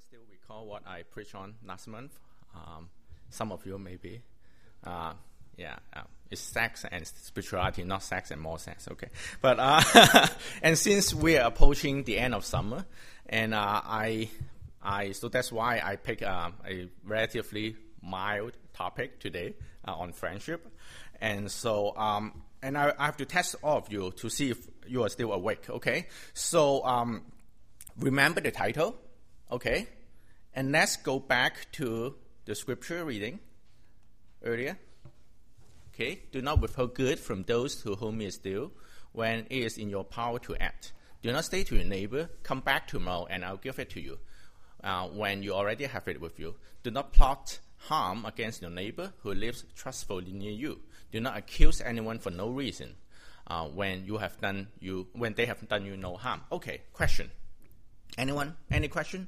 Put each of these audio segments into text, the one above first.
still recall what I preached on last month? Some of you maybe. It's sex and spirituality, not sex and more sex. Okay, but and since we are approaching the end of summer, and so that's why I pick a relatively mild topic today on friendship, and so and I have to test all of you to see if you are still awake. Okay, so remember the title. Okay, and let's go back to the scripture reading earlier. Okay, do not withhold good from those to whom it is due, when it is in your power to act. Do not say to your neighbor, come back tomorrow and I'll give it to you, when you already have it with you. Do not plot harm against your neighbor who lives trustfully near you. Do not accuse anyone for no reason, when they have done you no harm. Okay, question. Anyone? Any question?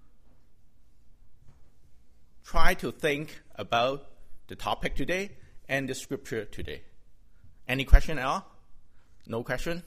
Try to think about the topic today and the scripture today. Any question at all? No question?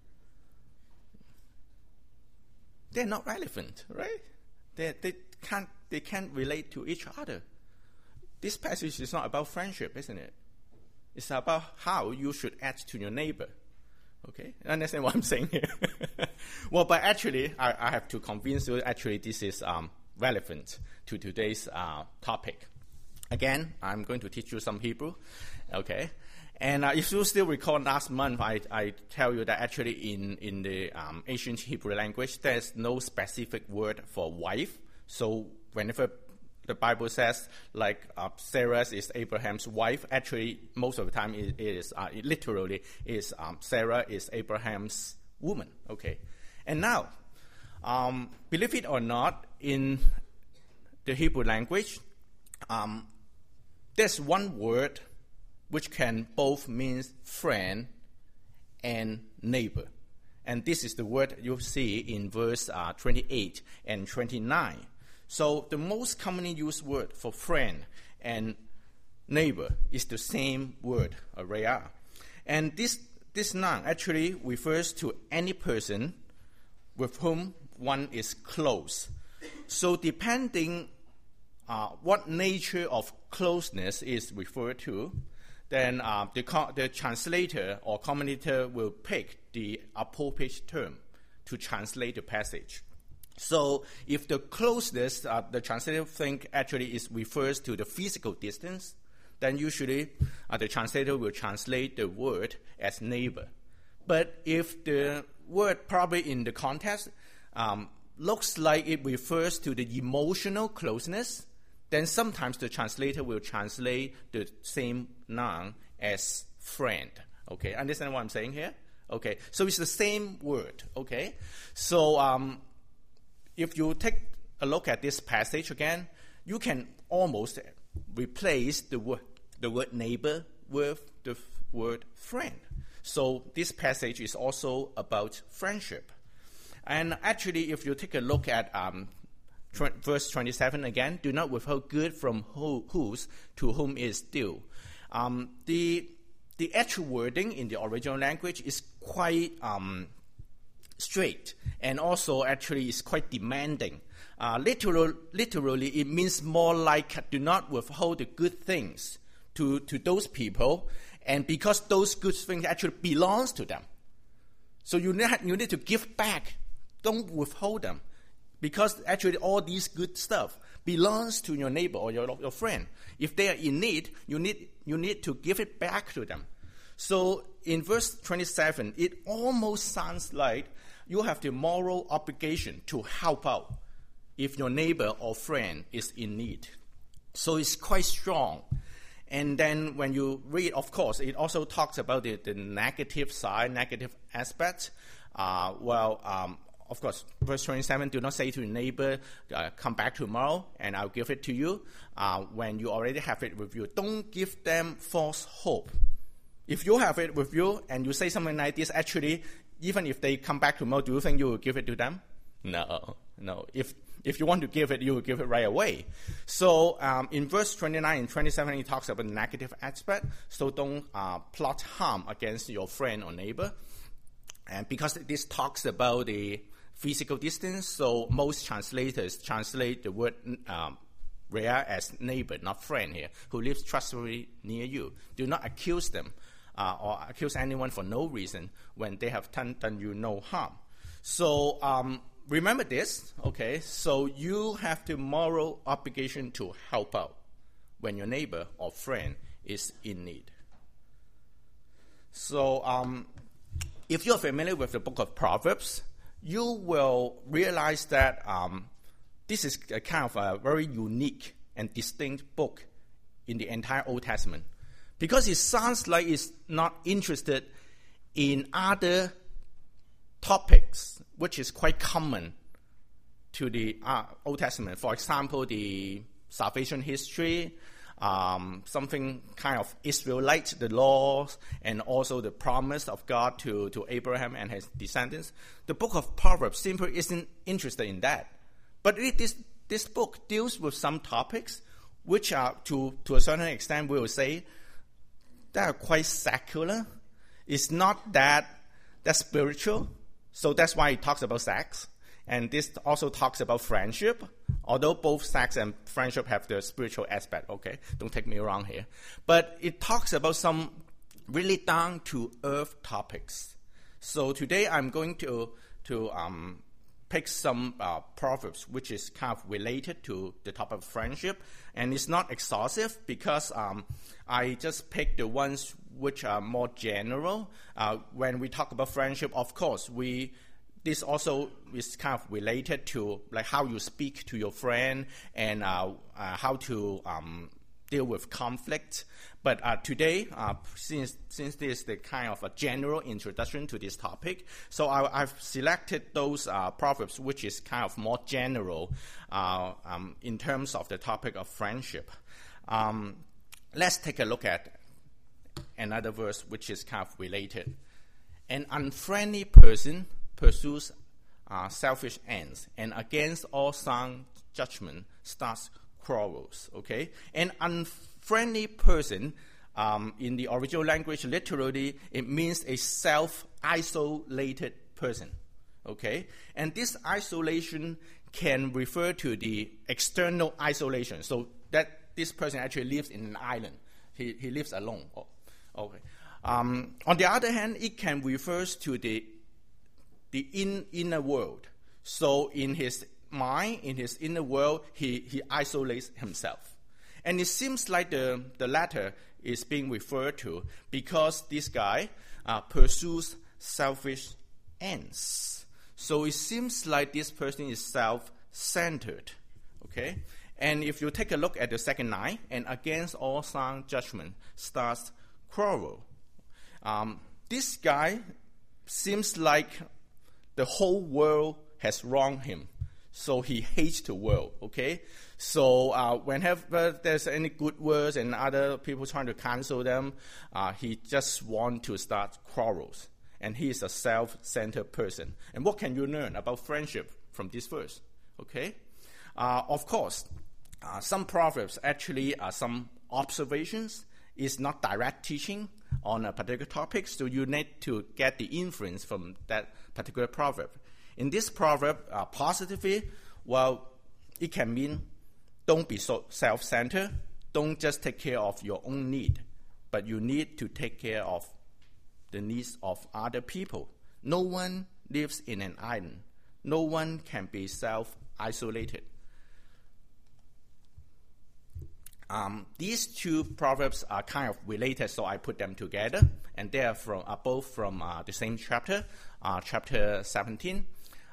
They're not relevant, right? They can't relate to each other. This passage is not about friendship, isn't it? It's about how you should act to your neighbor. Okay? Understand what I'm saying here? Well, but actually, I have to convince you, actually, this is relevant to today's topic. Again, I'm going to teach you some Hebrew, okay? And if you still recall last month, I tell you that actually in the ancient Hebrew language, there's no specific word for wife. So whenever the Bible says, like, Sarah is Abraham's wife, actually, most of the time it literally is Sarah is Abraham's woman, okay? And now, believe it or not, in the Hebrew language, there's one word which can both mean friend and neighbor. And this is the word you see in verse 28 and 29. So the most commonly used word for friend and neighbor is the same word, rea. And this noun actually refers to any person with whom one is close. So depending what nature of closeness is referred to, then the translator or commentator will pick the appropriate term to translate the passage. So if the closeness, the translator think actually refers to the physical distance, then usually the translator will translate the word as neighbor. But if the word probably in the context looks like it refers to the emotional closeness, then sometimes the translator will translate the same noun as friend. Okay, understand what I'm saying here? Okay, so it's the same word. Okay, so if you take a look at this passage again, you can almost replace the word neighbor with the word friend. So this passage is also about friendship. And actually, if you take a look at verse 27 again, do not withhold good from whose to whom is due. The actual wording in the original language is quite straight, and also actually is quite demanding. Literally, it means more like do not withhold the good things to those people, and because those good things actually belongs to them. So you need to give back. Don't withhold them. Because actually all these good stuff belongs to your neighbor or your friend. If they are in need, you need to give it back to them. So in verse 27, it almost sounds like you have the moral obligation to help out if your neighbor or friend is in need. So it's quite strong. And then when you read, of course, it also talks about the negative side, negative aspects. Of course, verse 27, do not say to your neighbor, come back tomorrow and I'll give it to you, when you already have it with you. Don't give them false hope. If you have it with you and you say something like this, actually, even if they come back tomorrow, do you think you will give it to them? No. If you want to give it, you will give it right away. So in verse 29 and 27, it talks about the negative aspect. So don't plot harm against your friend or neighbor. And because this talks about the physical distance, so most translators translate the word rare as neighbor, not friend here, who lives trustworthy near you. Do not accuse them or accuse anyone for no reason when they have done you no harm. So remember this, okay? So you have the moral obligation to help out when your neighbor or friend is in need. So if you're familiar with the book of Proverbs, you will realize that this is a kind of a very unique and distinct book in the entire Old Testament, because it sounds like it's not interested in other topics, which is quite common to the Old Testament. For example, the salvation history, something kind of Israelite, the laws, and also the promise of God to Abraham and his descendants. The book of Proverbs simply isn't interested in that. But this book deals with some topics which are, to a certain extent, we will say, that are quite secular. It's not that spiritual. So that's why it talks about sex. And this also talks about friendship, although both sex and friendship have the spiritual aspect, okay? Don't take me wrong here. But it talks about some really down-to-earth topics. So today I'm going to pick some proverbs which is kind of related to the topic of friendship. And it's not exhaustive because I just picked the ones which are more general. When we talk about friendship, of course, this also is kind of related to like how you speak to your friend and how to deal with conflict. But today, since this is the kind of a general introduction to this topic, so I've selected those proverbs which is kind of more general in terms of the topic of friendship. Let's take a look at another verse which is kind of related. An unfriendly person pursues selfish ends, and against all sound judgment starts quarrels. Okay, an unfriendly person in the original language, literally, it means a self-isolated person. Okay, and this isolation can refer to the external isolation. So that this person actually lives in an island. He lives alone. Oh, okay. On the other hand, it can refer to the inner world. So in his mind, in his inner world, he isolates himself. And it seems like the latter is being referred to because this guy pursues selfish ends. So it seems like this person is self-centered. Okay? And if you take a look at the second line, and against all sound judgment starts quarrel. This guy seems like the whole world has wronged him. So he hates the world, okay? So whenever there's any good words and other people trying to cancel them, he just wants to start quarrels. And he is a self-centered person. And what can you learn about friendship from this verse? Okay? Of course, some proverbs actually are some observations. It's not direct teaching on a particular topic, so you need to get the inference from that particular proverb. In this proverb, positively, well, it can mean don't be so self-centered, don't just take care of your own need, but you need to take care of the needs of other people. No one lives in an island. No one can be self-isolated. These two proverbs are kind of related, so I put them together, and they are both from the same chapter, chapter 17,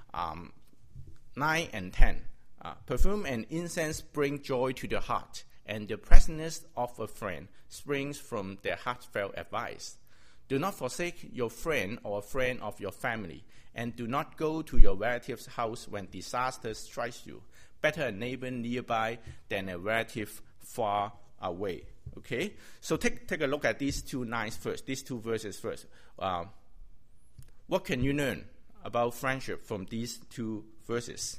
9 and 10. Perfume and incense bring joy to the heart, and the pleasantness of a friend springs from their heartfelt advice. Do not forsake your friend or a friend of your family, and do not go to your relative's house when disaster strikes you. Better a neighbor nearby than a relative far away. Okay, so take a look at these two lines first, these two verses first. What can you learn about friendship from these two verses?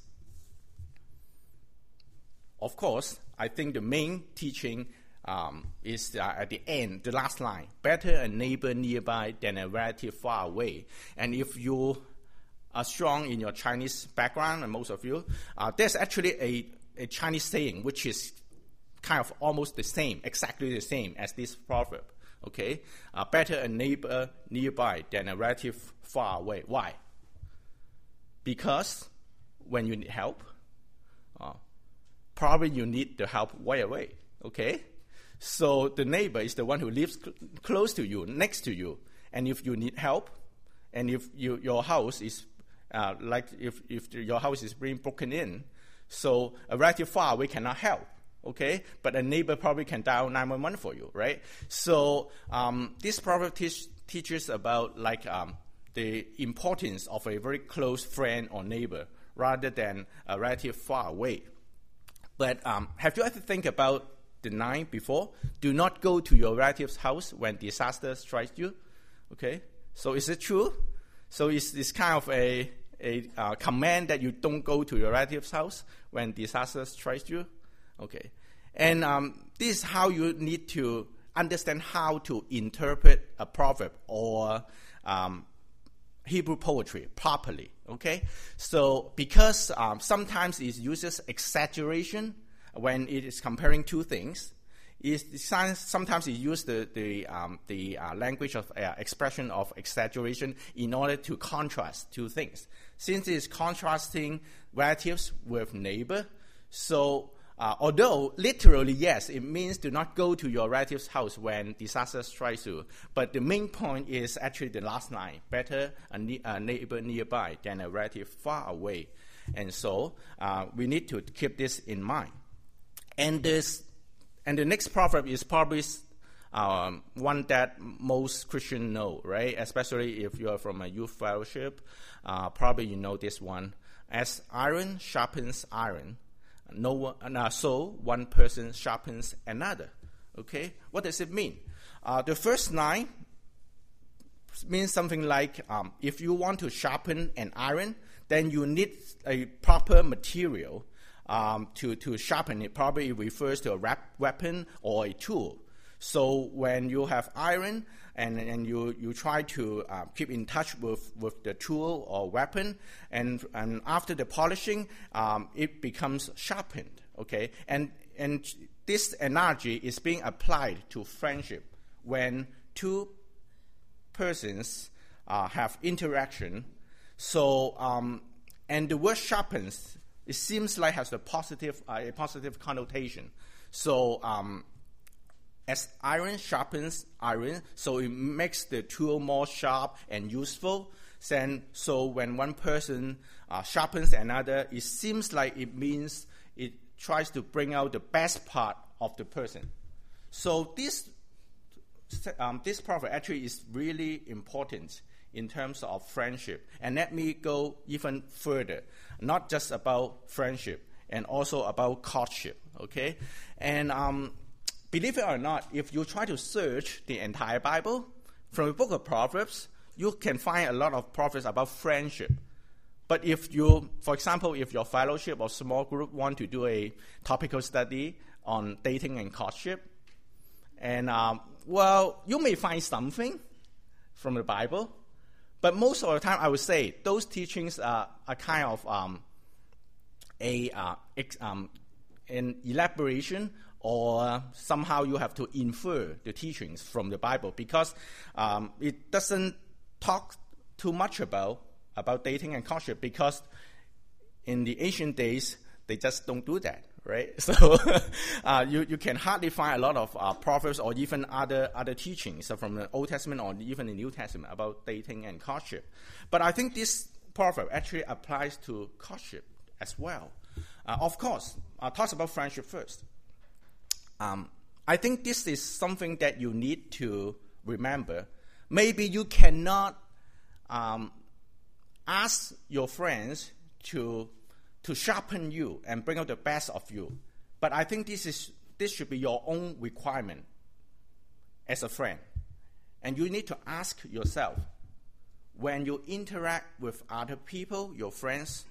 Of course, I think the main teaching is at the end, the last line. Better a neighbor nearby than a relative far away. And if you strong in your Chinese background, and most of you, there's actually a Chinese saying which is kind of almost the same, exactly the same as this proverb. Okay, better a neighbor nearby than a relative far away. Why? Because when you need help, probably you need the help way away. Okay, so the neighbor is the one who lives close to you, next to you, and if you need help, and if your house is if your house is being broken in, so a relative far away cannot help. Okay, but a neighbor probably can dial 911 for you, right? So this proverb teaches about the importance of a very close friend or neighbor rather than a relative far away. But have you ever think about the 9 before? Do not go to your relative's house when disaster strikes you. Okay, so is it true? So it's kind of a command that you don't go to your relative's house when disaster strikes you. Okay, and this is how you need to understand how to interpret a proverb or Hebrew poetry properly. Okay, so because sometimes it uses exaggeration when it is comparing two things. Sometimes it uses the language of expression of exaggeration in order to contrast two things. Since it is contrasting relatives with neighbor, so although literally, yes, it means do not go to your relative's house when disaster strikes you. But the main point is actually the last line: better a neighbor nearby than a relative far away. And so we need to keep this in mind. And the next proverb is probably one that most Christians know, right? Especially if you are from a youth fellowship, probably you know this one: as iron sharpens iron, so one person sharpens another. Okay, what does it mean? The first line means something like if you want to sharpen an iron, then you need a proper material to sharpen it. Probably it refers to a weapon or a tool. So when you have iron and you try to keep in touch with the tool or weapon, and after the polishing, it becomes sharpened. Okay, and this analogy is being applied to friendship when two persons have interaction. So and the word sharpens, it seems like has a positive connotation. So as iron sharpens iron, so it makes the tool more sharp and useful. So when one person sharpens another, it seems like it means it tries to bring out the best part of the person. So this proverb actually is really important in terms of friendship. And let me go even further, not just about friendship, and also about courtship. Okay, and believe it or not, if you try to search the entire Bible, from the book of Proverbs, you can find a lot of proverbs about friendship. But if you, for example, if your fellowship or small group want to do a topical study on dating and courtship, and you may find something from the Bible, but most of the time I would say those teachings are kind of an elaboration, or somehow you have to infer the teachings from the Bible, because it doesn't talk too much about dating and courtship, because in the ancient days they just don't do that, right? So you can hardly find a lot of proverbs or even other teachings from the Old Testament or even the New Testament about dating and courtship. But I think this proverb actually applies to courtship as well. Of course, talks about friendship first. I think this is something that you need to remember. Maybe you cannot ask your friends to sharpen you and bring out the best of you, but I think this should be your own requirement as a friend. And you need to ask yourself, when you interact with other people, your friends,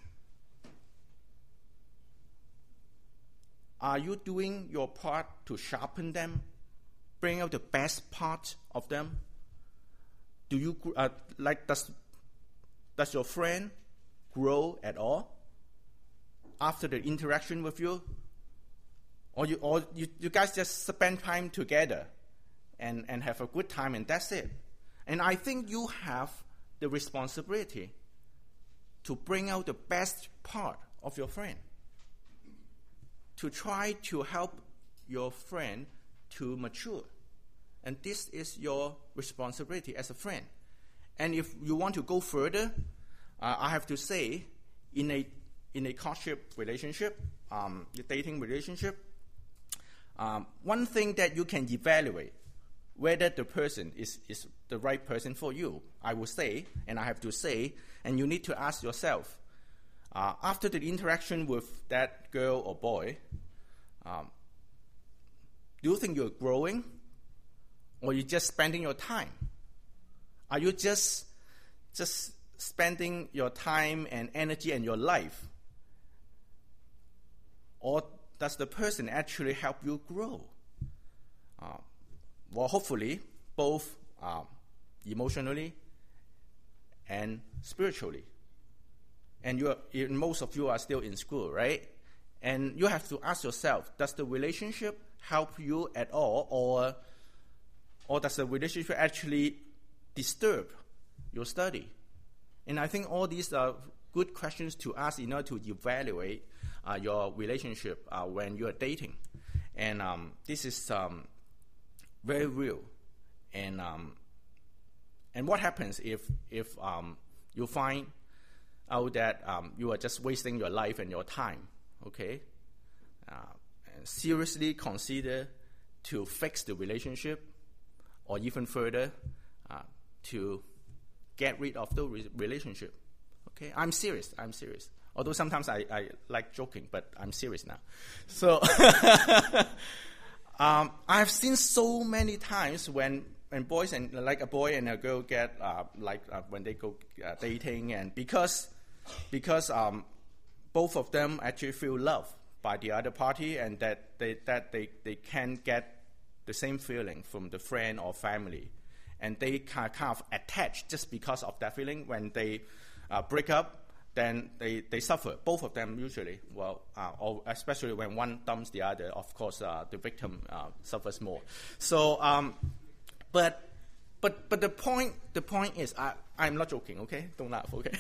are you doing your part to sharpen them, bring out the best part of them? Do you does your friend grow at all after the interaction with you? Or you guys just spend time together and have a good time and that's it? And I think you have the responsibility to bring out the best part of your friend, to try to help your friend to mature. And this is your responsibility as a friend. And if you want to go further, I have to say, in a courtship relationship, your dating relationship, one thing that you can evaluate whether the person is the right person for you, I would say, and I have to say, and you need to ask yourself, after the interaction with that girl or boy, do you think you're growing, or you're just spending your time? Are you just spending your time and energy and your life? Or does the person actually help you grow? Well, hopefully, both emotionally and spiritually. And most of you are still in school, right? And you have to ask yourself, does the relationship help you at all, or does the relationship actually disturb your study? And I think all these are good questions to ask in order to evaluate your relationship when you are dating. And this is very real. And what happens if you find out that you are just wasting your life and your time, okay? And seriously consider to fix the relationship, or even further, to get rid of the relationship. Okay, I'm serious. Although sometimes I like joking, but I'm serious now. So I've seen so many times when boys and like a boy and a girl get when they go dating, and because both of them actually feel loved by the other party, and that they can get the same feeling from the friend or family, and they kind of attach just because of that feeling. When they break up, then they suffer, both of them usually. Well, or especially when one dumps the other, of course, the victim suffers more. So, but the point is, I'm not joking, okay? Don't laugh, okay?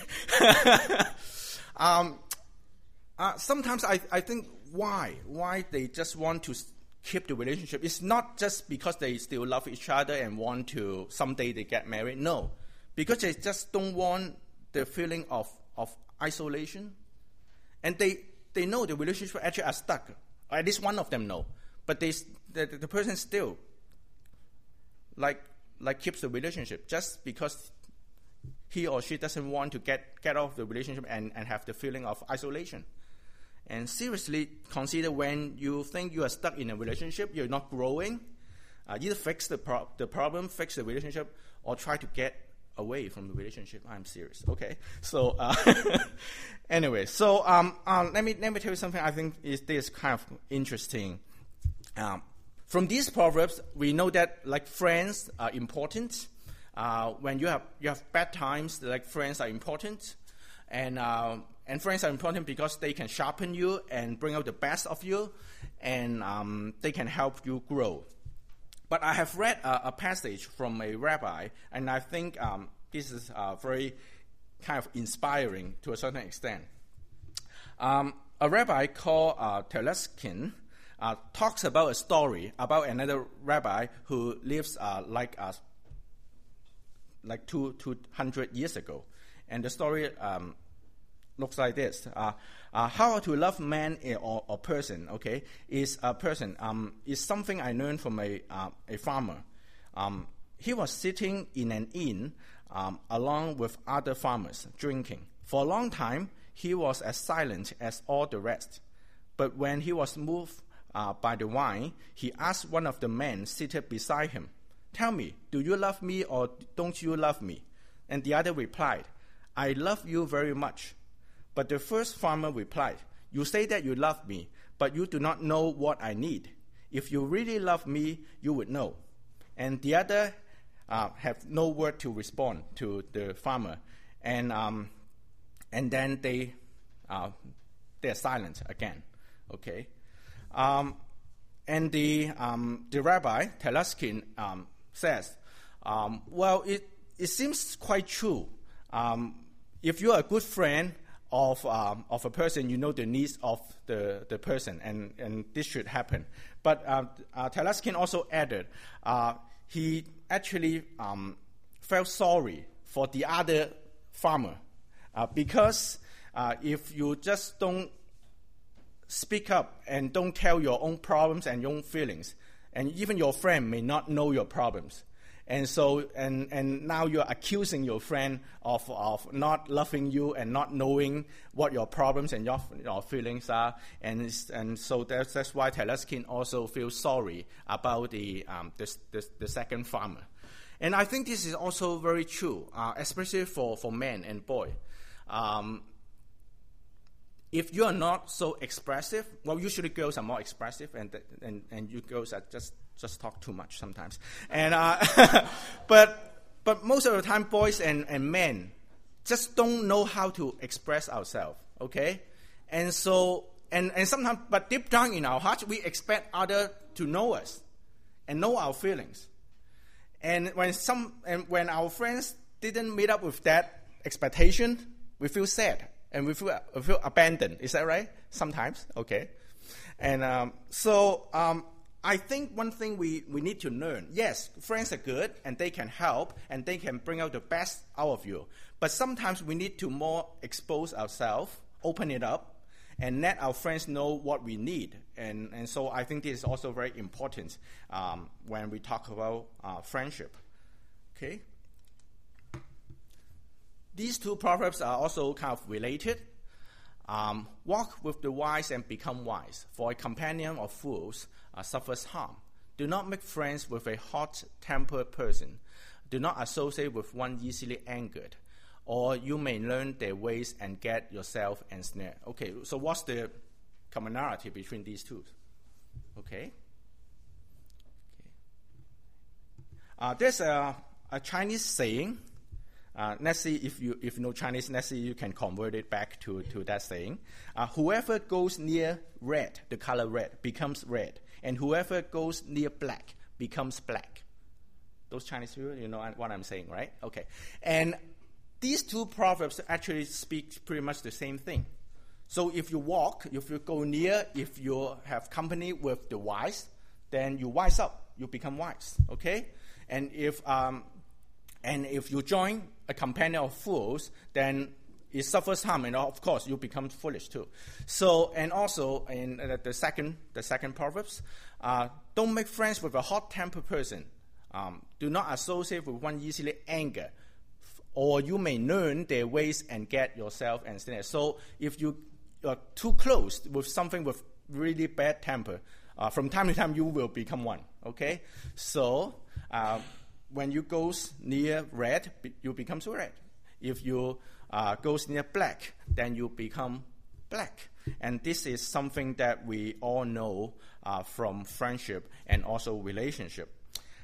Sometimes I think why they just want to keep the relationship. It's not just because they still love each other and want to someday they get married. No, because they just don't want the feeling of isolation, and they know the relationship actually are stuck. Or at least one of them know, but the person still like keeps the relationship just because he or she doesn't want to get off the relationship and have the feeling of isolation. And seriously consider, when you think you are stuck in a relationship, you're not growing, either fix the problem, fix the relationship, or try to get away from the relationship. I'm serious, okay? So anyway, so let me tell you something I think is kind of interesting. From these proverbs, we know that like friends are important. When you have bad times, like friends are important, and friends are important because they can sharpen you and bring out the best of you, and they can help you grow. But I have read a passage from a rabbi, and I think this is very kind of inspiring to a certain extent. A rabbi called Teleskin talks about a story about another rabbi who lives like 200 years ago. And the story looks like this. How to love man or person, okay, is a person. Is something I learned from a farmer. He was sitting in an inn along with other farmers drinking. For a long time, he was as silent as all the rest. But when he was moved by the wine, he asked one of the men seated beside him, "Tell me, do you love me or don't you love me?" And the other replied, "I love you very much." But the first farmer replied, "You say that you love me, but you do not know what I need. If you really love me, you would know." And the other have no word to respond to the farmer. And and then they're silent again. Okay, and the Rabbi Telaskin says, well, it seems quite true. If you're a good friend of a person, you know the needs of the person, and this should happen. But Telaskin also added, he actually felt sorry for the other farmer because if you just don't speak up and don't tell your own problems and your own feelings, and even your friend may not know your problems. And so, and now you're accusing your friend of not loving you and not knowing what your problems and your feelings are, and so that's why Telaskin also feels sorry about the second farmer, and I think this is also very true, especially for men and boy. If you are not so expressive, well, usually girls are more expressive, and you girls are just talk too much sometimes. And but most of the time, boys and men just don't know how to express ourselves. Okay, and so and sometimes, but deep down in our hearts, we expect others to know us and know our feelings. And when our friends didn't meet up with that expectation, we feel sad. And we feel abandoned. Is that right? Sometimes, okay. And so I think one thing we need to learn, yes, friends are good, and they can help, and they can bring out the best out of you. But sometimes we need to more expose ourselves, open it up, and let our friends know what we need. And so I think this is also very important when we talk about friendship. Okay? These two proverbs are also kind of related. Walk with the wise and become wise, for a companion of fools suffers harm. Do not make friends with a hot-tempered person. Do not associate with one easily angered, or you may learn their ways and get yourself ensnared. Okay, so what's the commonality between these two? Okay. There's a Chinese saying. Let's see if you know Chinese. Let's see you can convert it back to that saying. Whoever goes near red, the color red, becomes red, and whoever goes near black becomes black. Those Chinese people, you know what I'm saying, right? Okay. And these two proverbs actually speak pretty much the same thing. So if you walk, if you go near, if you have company with the wise, then you wise up, you become wise. Okay. And if you join a companion of fools, then it suffers harm, and of course you become foolish too. So, and also in the second Proverbs, don't make friends with a hot-tempered person. Do not associate with one easily angered, or you may learn their ways and get yourself ensnared. So, if you are too close with something with really bad temper, from time to time you will become one. Okay, so. When you go near red, you become red. If you go near black, then you become black. And this is something that we all know from friendship and also relationship.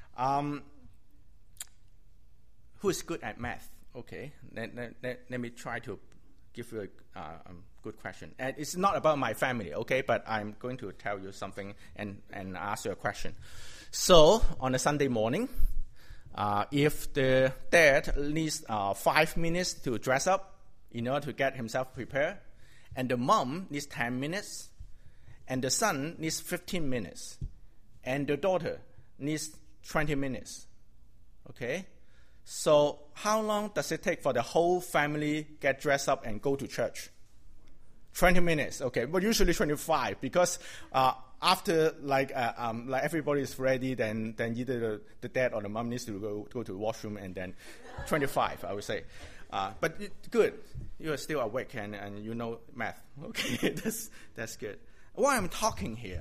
Who is good at math? Okay, let me try to give you a good question. And it's not about my family, okay, but I'm going to tell you something and ask you a question. So, on a Sunday morning, if the dad needs 5 minutes to dress up in order to get himself prepared, and the mom needs 10 minutes, and the son needs 15 minutes, and the daughter needs 20 minutes, okay? So how long does it take for the whole family get dressed up and go to church? 20 minutes, okay, but usually 25, because after like everybody is ready, then either the dad or the mom needs to go to the washroom, and then 25, I would say. But good, you are still awake and you know math. Okay, that's good. Why I'm talking here?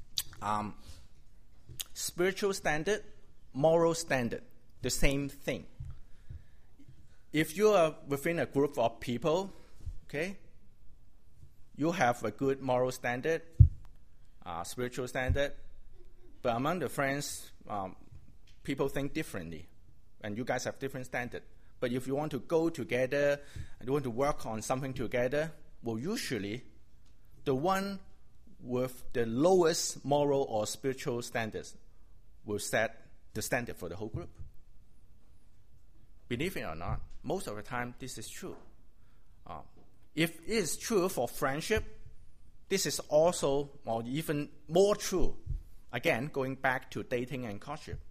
Spiritual standard, moral standard, the same thing. If you are within a group of people, okay, you have a good moral standard, spiritual standard, but among the friends, people think differently, and you guys have different standard. But if you want to go together and you want to work on something together, well, usually the one with the lowest moral or spiritual standards will set the standard for the whole group. Believe it or not, most of the time this is true. If it is true for friendship, this is also, or even more true, again, going back to dating and courtship.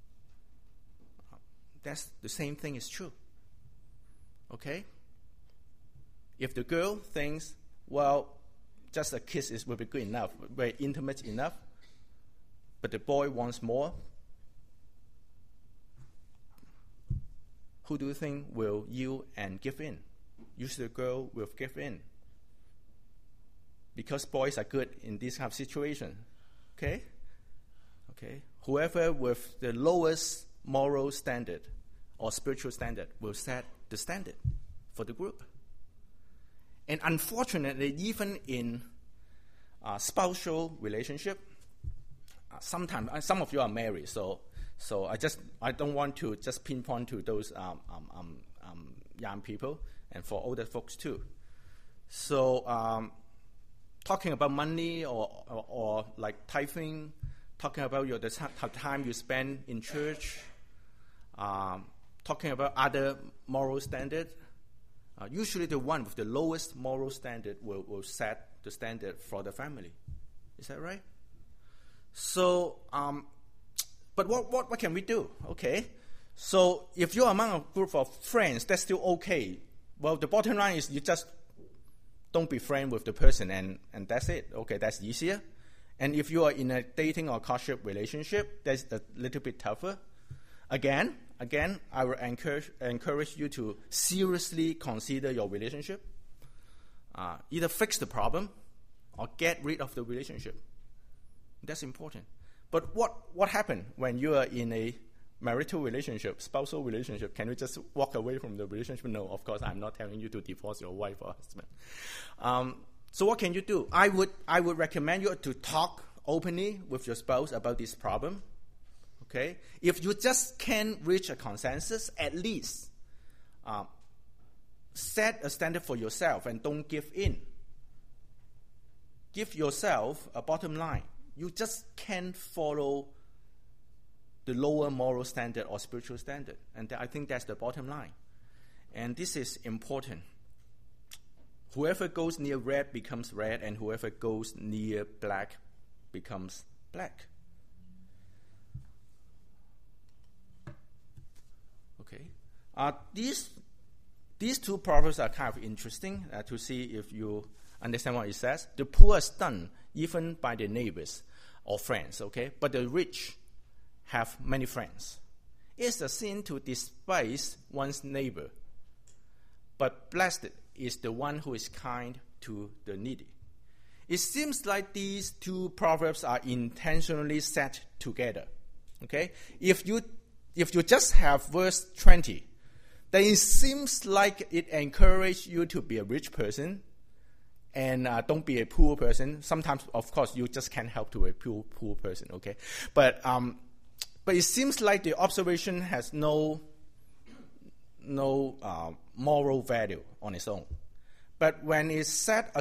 That's the same thing is true. Okay? If the girl thinks, well, just a kiss will be good enough, very intimate enough, but the boy wants more, who do you think will yield and give in? Usually the girl will give in. Because boys are good in this kind of situation. Okay? Okay? Whoever with the lowest moral standard or spiritual standard will set the standard for the group. And unfortunately, even in spousal relationship, sometimes some of you are married, so I don't want to just pinpoint to those young people, and for older folks too. So talking about money or like tithing, talking about the time you spend in church, talking about other moral standards. Usually the one with the lowest moral standard will set the standard for the family. Is that right? So, but what can we do? Okay, so if you're among a group of friends, that's still okay. Well, the bottom line is you just don't be friends with the person, and that's it. Okay, that's easier. And if you are in a dating or courtship relationship, that's a little bit tougher. Again, I will encourage you to seriously consider your relationship. Either fix the problem or get rid of the relationship. That's important. But what happened when you are in a marital relationship, spousal relationship? Can you just walk away from the relationship? No, of course, I'm not telling you to divorce your wife or husband. So what can you do? I would recommend you to talk openly with your spouse about this problem. Okay? If you just can't reach a consensus, at least set a standard for yourself and don't give in. Give yourself a bottom line. You just can't follow the lower moral standard or spiritual standard. And I think that's the bottom line. And this is important. Whoever goes near red becomes red, and whoever goes near black becomes black. Okay. These two proverbs are kind of interesting to see if you understand what it says. The poor are stunned even by their neighbors or friends, okay? But the rich have many friends. It's a sin to despise one's neighbor, but blessed is the one who is kind to the needy. It seems like these two proverbs are intentionally set together, okay? If you just have verse 20, then it seems like it encourages you to be a rich person and don't be a poor person. Sometimes, of course, you just can't help to be a poor person, okay? But it seems like the observation has no moral value on its own. But when it's set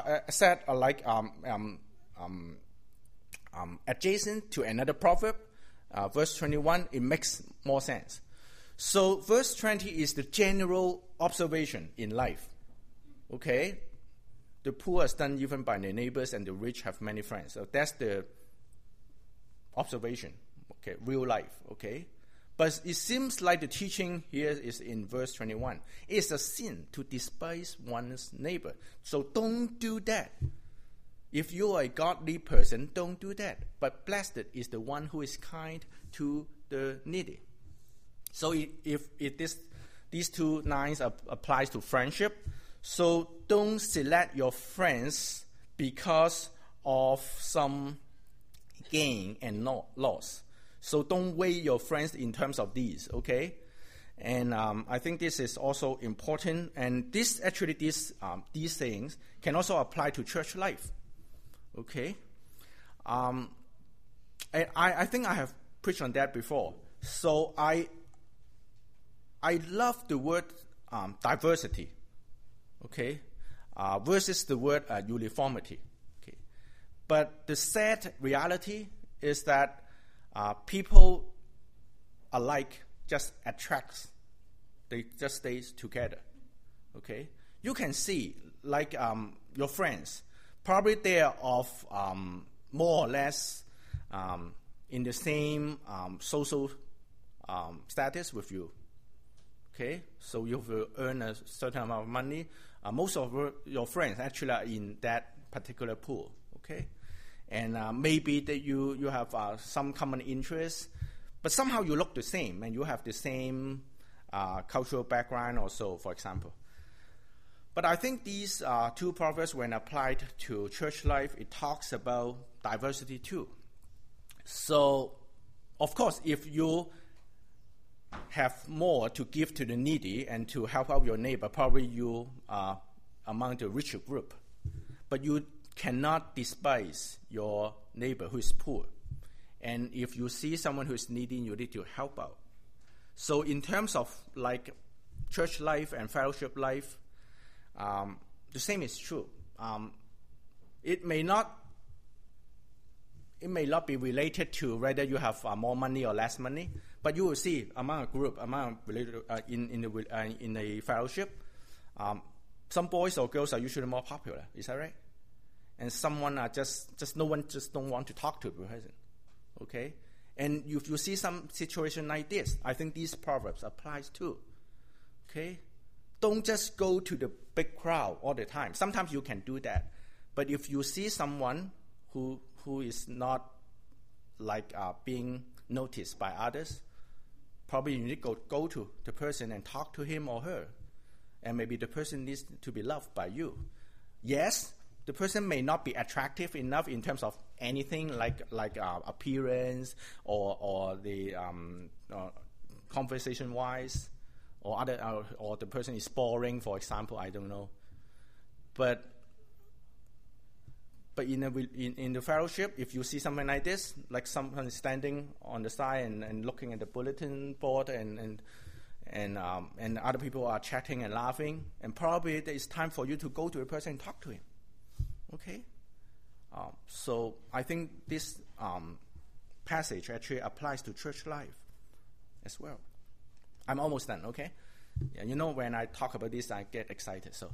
adjacent to another proverb, verse 21, it makes more sense. So verse 20 is the general observation in life. Okay? The poor are stunned even by their neighbors, and the rich have many friends. So that's the observation. Okay, real life. Okay? But it seems like the teaching here is in verse 21. It's a sin to despise one's neighbor. So don't do that. If you are a godly person, don't do that. But blessed is the one who is kind to the needy. So if these two lines applies to friendship, so don't select your friends because of some gain and not loss. So don't weigh your friends in terms of these, okay? And I think this is also important. And these things can also apply to church life, okay? I think I have preached on that before. So I love the word diversity, okay, versus the word uniformity. Okay. But the sad reality is that people alike just attracts. They just stay together. Okay. You can see, like your friends, probably they are of more or less in the same social status with you. Okay, so you will earn a certain amount of money. Most of your friends actually are in that particular pool. Okay, and maybe that you have some common interests, but somehow you look the same and you have the same cultural background or so, for example. But I think these two proverbs, when applied to church life, it talks about diversity too. So, of course, if you have more to give to the needy and to help out your neighbor, probably you are among the richer group. But you cannot despise your neighbor who is poor. And if you see someone who is needy, you need to help out. So in terms of like church life and fellowship life, the same is true. It may not be related to whether you have more money or less money, but you will see among a group, in a fellowship, some boys or girls are usually more popular. Is that right? And someone are just no one just don't want to talk to the person. Okay, and if you see some situation like this, I think these proverbs applies too. Okay, don't just go to the big crowd all the time. Sometimes you can do that, but if you see someone who is not like being noticed by others, probably you need to go to the person and talk to him or her. And maybe the person needs to be loved by you. Yes, the person may not be attractive enough in terms of anything like appearance or the conversation-wise, or the person is boring, for example. I don't know, but in the fellowship, if you see something like this, like someone standing on the side and looking at the bulletin board and other people are chatting and laughing, and probably it's time for you to go to the person and talk to him. Okay? So I think this passage actually applies to church life as well. I'm almost done, okay? Yeah, you know, when I talk about this, I get excited. So,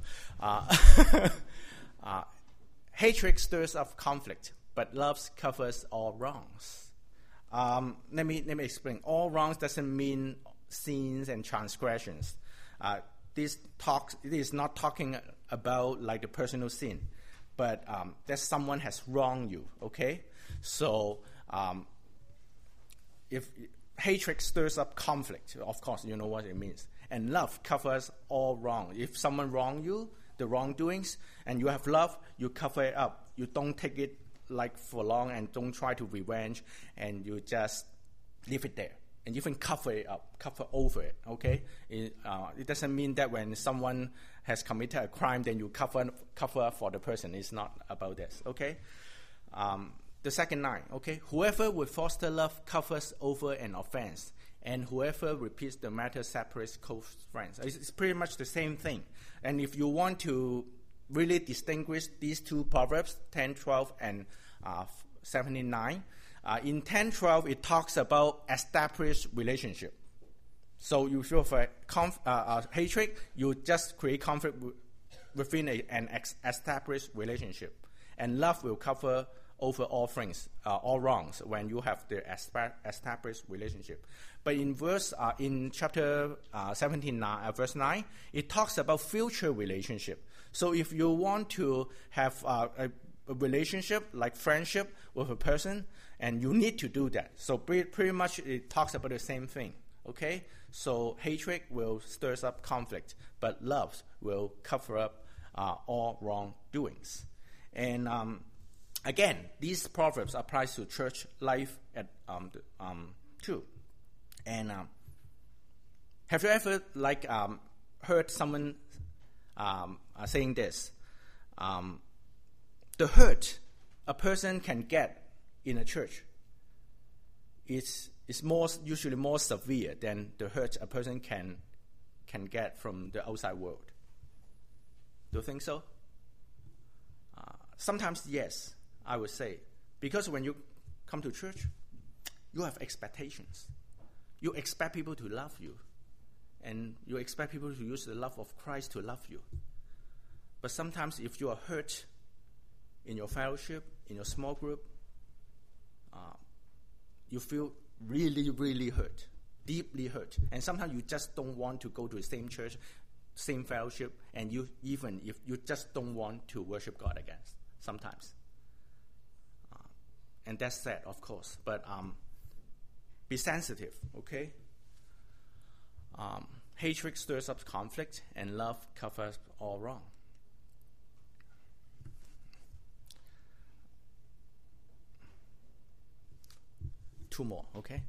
hatred stirs up conflict, but love covers all wrongs. Let me explain. All wrongs doesn't mean sins and transgressions. This is not talking about like the personal sin, but that someone has wronged you. Okay, so if hatred stirs up conflict, of course you know what it means. And love covers all wrong. If someone wronged you, the wrongdoings, and you have love, you cover it up. You don't take it like for long and don't try to revenge, and you just leave it there. And even cover it up, cover over it, okay? It doesn't mean that when someone has committed a crime, then you cover for the person. It's not about this, okay? The second line, okay? Whoever will foster love covers over an offense, and whoever repeats the matter separates close friends. It's pretty much the same thing. And if you want to really distinguish these two proverbs, 10:12 and 17:9, in 10:12 it talks about established relationship. So you feel for hatred, you just create conflict within an established relationship, and love will cover over all things, all wrongs, when you have the established relationship. But in chapter 17, verse 9, it talks about future relationship. So if you want to have a relationship, like friendship with a person, and you need to do that. So pretty much it talks about the same thing, okay? So hatred will stir up conflict, but love will cover up all wrongdoings. And again, these proverbs apply to church life too. And have you ever heard someone saying this? The hurt a person can get in a church is usually more severe than the hurt a person can can get from the outside world. Do you think so? Sometimes, yes, I would say. Because when you come to church, you have expectations. You expect people to love you. And you expect people to use the love of Christ to love you. But sometimes if you are hurt in your fellowship, in your small group, you feel really, really hurt, deeply hurt. And sometimes you just don't want to go to the same church, same fellowship, and even if you just don't want to worship God again, sometimes. And that's sad, of course. But be sensitive, okay? Hatred stirs up conflict, and love covers all wrong. Two more, okay?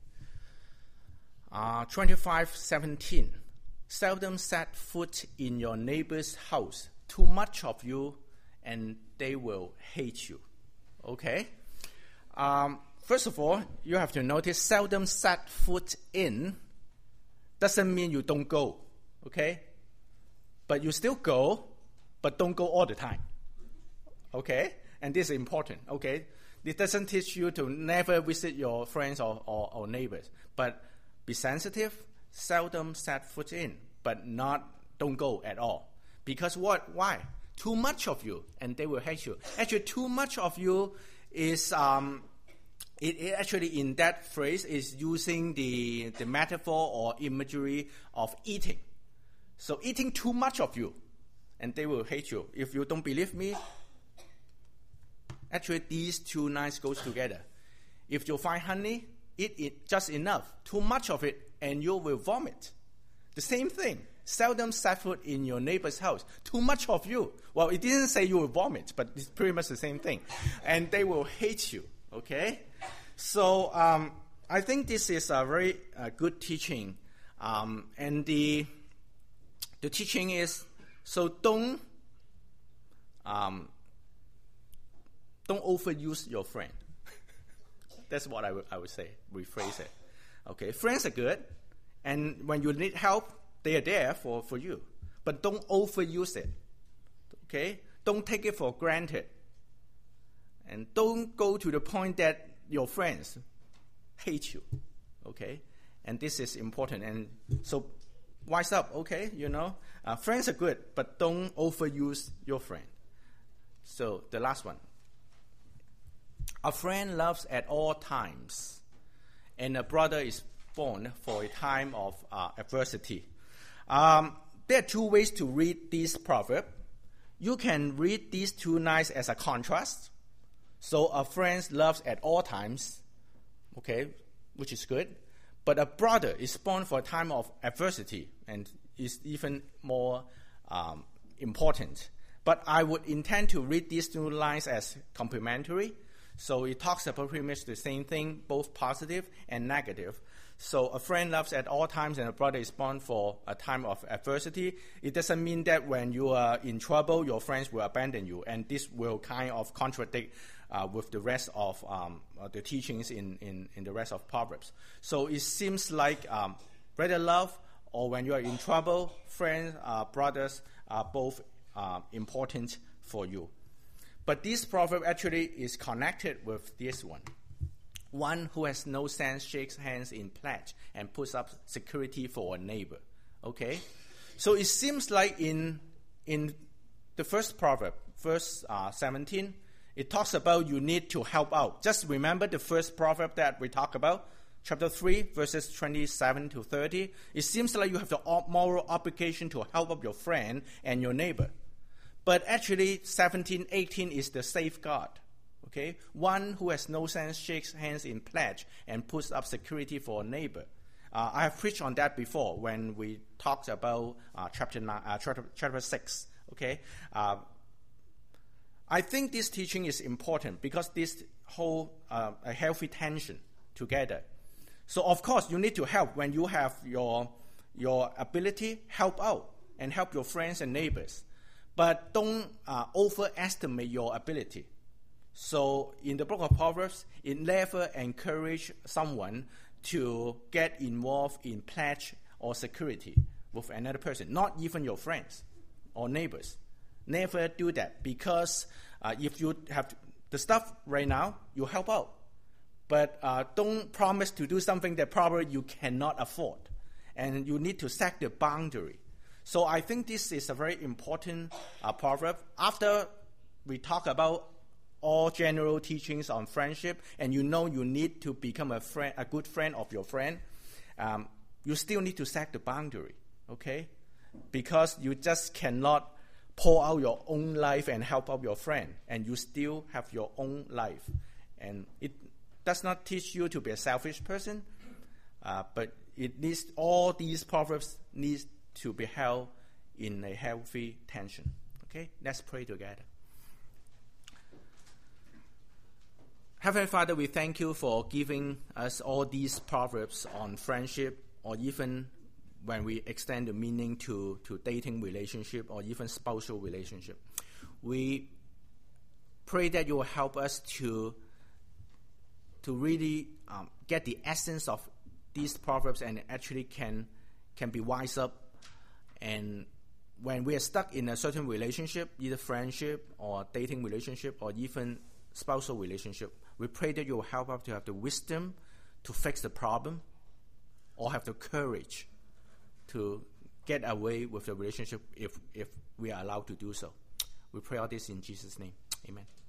25:17. Seldom set foot in your neighbor's house. Too much of you, and they will hate you. Okay? First of all, you have to notice seldom set foot in doesn't mean you don't go. Okay? But you still go, but don't go all the time. Okay? And this is important. Okay? It doesn't teach you to never visit your friends or neighbors. But be sensitive, seldom set foot in, but don't go at all. Because what? Why? Too much of you, and they will hate you. Actually, too much of you is, it actually in that phrase is using the metaphor or imagery of eating. So eating too much of you, and they will hate you. If you don't believe me, actually these two lines goes together. If you find honey, eat it just enough. Too much of it, and you will vomit. The same thing. Seldom set foot in your neighbor's house. Too much of you. Well, it didn't say you will vomit, but it's pretty much the same thing. And they will hate you. Okay? So I think this is a very good teaching. And the teaching is, so don't overuse your friend. That's what I would say, rephrase it. Okay, friends are good, and when you need help, they are there for you. But don't overuse it. Okay? Don't take it for granted. And don't go to the point that your friends hate you. Okay? And this is important. And so, wise up, okay? Friends are good, but don't overuse your friend. So, the last one. A friend loves at all times, and a brother is born for a time of adversity. There are two ways to read this proverb. You can read these two lines as a contrast. So a friend loves at all times, okay, which is good. But a brother is born for a time of adversity, and is even more important. But I would intend to read these two lines as complementary. So it talks about pretty much the same thing, both positive and negative. So a friend loves at all times, and a brother is born for a time of adversity. It doesn't mean that when you are in trouble, your friends will abandon you. And this will kind of contradict with the rest of the teachings in the rest of Proverbs. So it seems like brother love, or when you are in trouble, friends, brothers are both important for you. But this proverb actually is connected with this one. One who has no sense shakes hands in pledge and puts up security for a neighbor. Okay? So it seems like in the first proverb, verse 17, it talks about you need to help out. Just remember the first proverb that we talked about, chapter 3, verses 27 to 30. It seems like you have the moral obligation to help up your friend and your neighbor. But actually, 17, 18 is the safeguard. Okay? One who has no sense shakes hands in pledge and puts up security for a neighbor. I have preached on that before when we talked about chapter 6. Okay? I think this teaching is important because this whole a healthy tension together. So of course you need to help when you have your ability. Help out and help your friends and neighbors, but don't overestimate your ability. So in the book of Proverbs, it never encourages someone to get involved in pledge or security with another person, not even your friends or neighbors. Never do that, because if you have the stuff right now, you help out. But don't promise to do something that probably you cannot afford. And you need to set the boundary. So I think this is a very important proverb. After we talk about all general teachings on friendship, and you know you need to become a good friend of your friend, you still need to set the boundary, okay? Because you just cannot pour out your own life and help out your friend, and you still have your own life. And it does not teach you to be a selfish person, but it needs, all these proverbs need to be held in a healthy tension. Okay, let's pray together. Heavenly Father, we thank you for giving us all these proverbs on friendship, or even when we extend the meaning to dating relationship or even spousal relationship. We pray that you will help us to really get the essence of these proverbs and actually can be wise up. And when we are stuck in a certain relationship, either friendship or dating relationship or even spousal relationship, we pray that you will help us to have the wisdom to fix the problem, or have the courage to get away with the relationship if we are allowed to do so. We pray all this in Jesus' name. Amen.